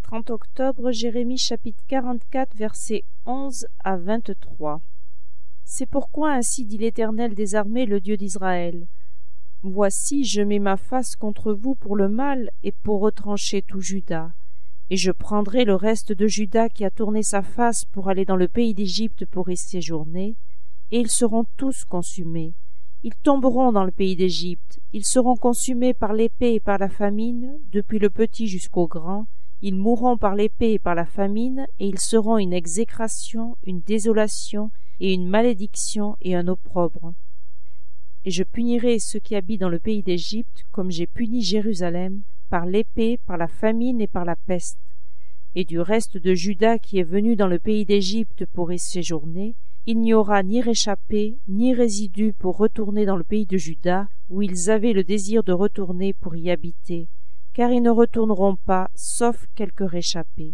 30 octobre, Jérémie chapitre 44, versets 11 à 23. C'est pourquoi ainsi dit l'Éternel des armées, le Dieu d'Israël. Voici, je mets ma face contre vous pour le mal et pour retrancher tout Juda. Et je prendrai le reste de Juda qui a tourné sa face pour aller dans le pays d'Égypte pour y séjourner, et ils seront tous consumés. Ils tomberont dans le pays d'Égypte, ils seront consumés par l'épée et par la famine, depuis le petit jusqu'au grand. Ils mourront par l'épée et par la famine, et ils seront une exécration, une désolation, et une malédiction et un opprobre. Et je punirai ceux qui habitent dans le pays d'Égypte, comme j'ai puni Jérusalem, par l'épée, par la famine et par la peste. Et du reste de Juda qui est venu dans le pays d'Égypte pour y séjourner, il n'y aura ni réchappé, ni résidu pour retourner dans le pays de Juda, où ils avaient le désir de retourner pour y habiter, car ils ne retourneront pas, sauf quelques réchappés.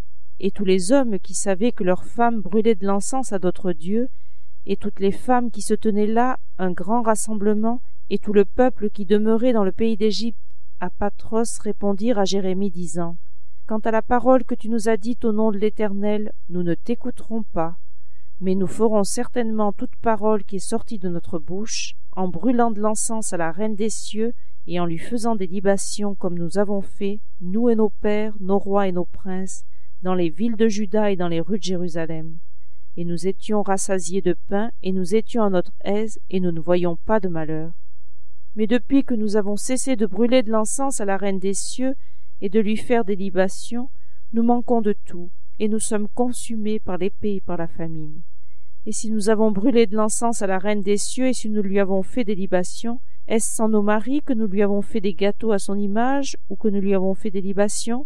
Et tous les hommes qui savaient que leurs femmes brûlaient de l'encens à d'autres dieux, et toutes les femmes qui se tenaient là, un grand rassemblement, et tout le peuple qui demeurait dans le pays d'Égypte à Patros répondirent à Jérémie disant: Quant à la parole que tu nous as dite au nom de l'Éternel, nous ne t'écouterons pas, mais nous ferons certainement toute parole qui est sortie de notre bouche, en brûlant de l'encens à la Reine des cieux, et en lui faisant des libations comme nous avons fait, nous et nos pères, nos rois et nos princes, dans les villes de Juda et dans les rues de Jérusalem. Et nous étions rassasiés de pain, et nous étions à notre aise, et nous ne voyions pas de malheur. Mais depuis que nous avons cessé de brûler de l'encens à la Reine des cieux, et de lui faire des libations, nous manquons de tout, et nous sommes consumés par l'épée et par la famine. Et si nous avons brûlé de l'encens à la Reine des cieux, et si nous lui avons fait des libations, est-ce sans nos maris que nous lui avons fait des gâteaux à son image, ou que nous lui avons fait des libations?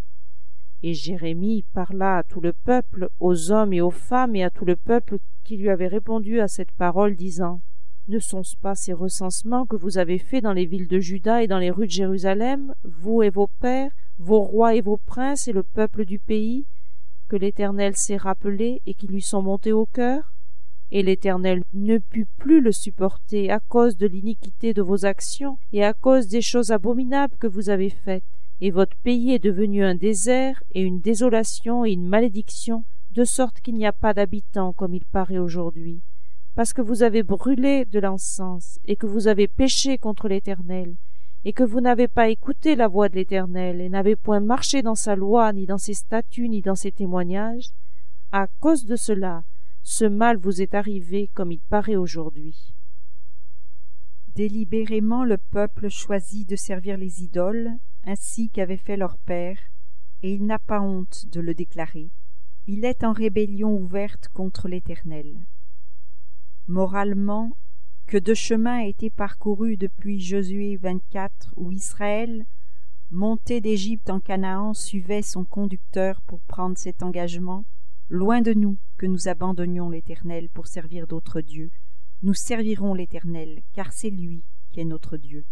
Et Jérémie parla à tout le peuple, aux hommes et aux femmes, et à tout le peuple qui lui avait répondu à cette parole, disant: Ne sont-ce pas ces recensements que vous avez faits dans les villes de Juda et dans les rues de Jérusalem, vous et vos pères, vos rois et vos princes et le peuple du pays, que l'Éternel s'est rappelé et qui lui sont montés au cœur? Et l'Éternel ne put plus le supporter à cause de l'iniquité de vos actions et à cause des choses abominables que vous avez faites. Et votre pays est devenu un désert et une désolation et une malédiction, de sorte qu'il n'y a pas d'habitants comme il paraît aujourd'hui. Parce que vous avez brûlé de l'encens et que vous avez péché contre l'Éternel, et que vous n'avez pas écouté la voix de l'Éternel et n'avez point marché dans sa loi, ni dans ses statuts, ni dans ses témoignages, à cause de cela, ce mal vous est arrivé comme il paraît aujourd'hui. Délibérément le peuple choisit de servir les idoles, ainsi qu'avaient fait leurs pères, et il n'a pas honte de le déclarer. Il est en rébellion ouverte contre l'Éternel. Moralement, que de chemin a été parcouru depuis Josué 24, où Israël, monté d'Égypte en Canaan, suivait son conducteur pour prendre cet engagement. Loin de nous que nous abandonnions l'Éternel pour servir d'autres dieux. Nous servirons l'Éternel, car c'est lui qui est notre Dieu.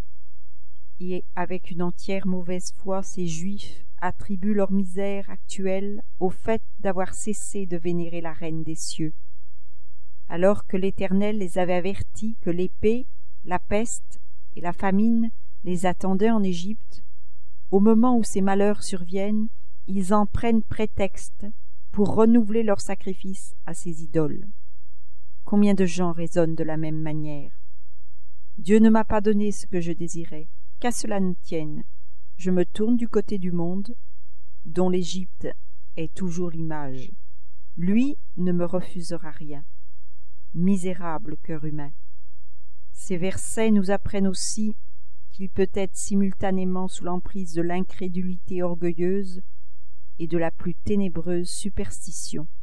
Et avec une entière mauvaise foi, ces Juifs attribuent leur misère actuelle au fait d'avoir cessé de vénérer la Reine des cieux, alors que l'Éternel les avait avertis que l'épée, la peste et la famine les attendaient en Égypte. Au moment où ces malheurs surviennent, ils en prennent prétexte pour renouveler leurs sacrifices à ces idoles. Combien de gens raisonnent de la même manière? Dieu ne m'a pas donné ce que je désirais. Qu'à cela ne tienne, je me tourne du côté du monde, dont l'Égypte est toujours l'image. Lui ne me refusera rien. Misérable cœur humain. Ces versets nous apprennent aussi qu'il peut être simultanément sous l'emprise de l'incrédulité orgueilleuse et de la plus ténébreuse superstition.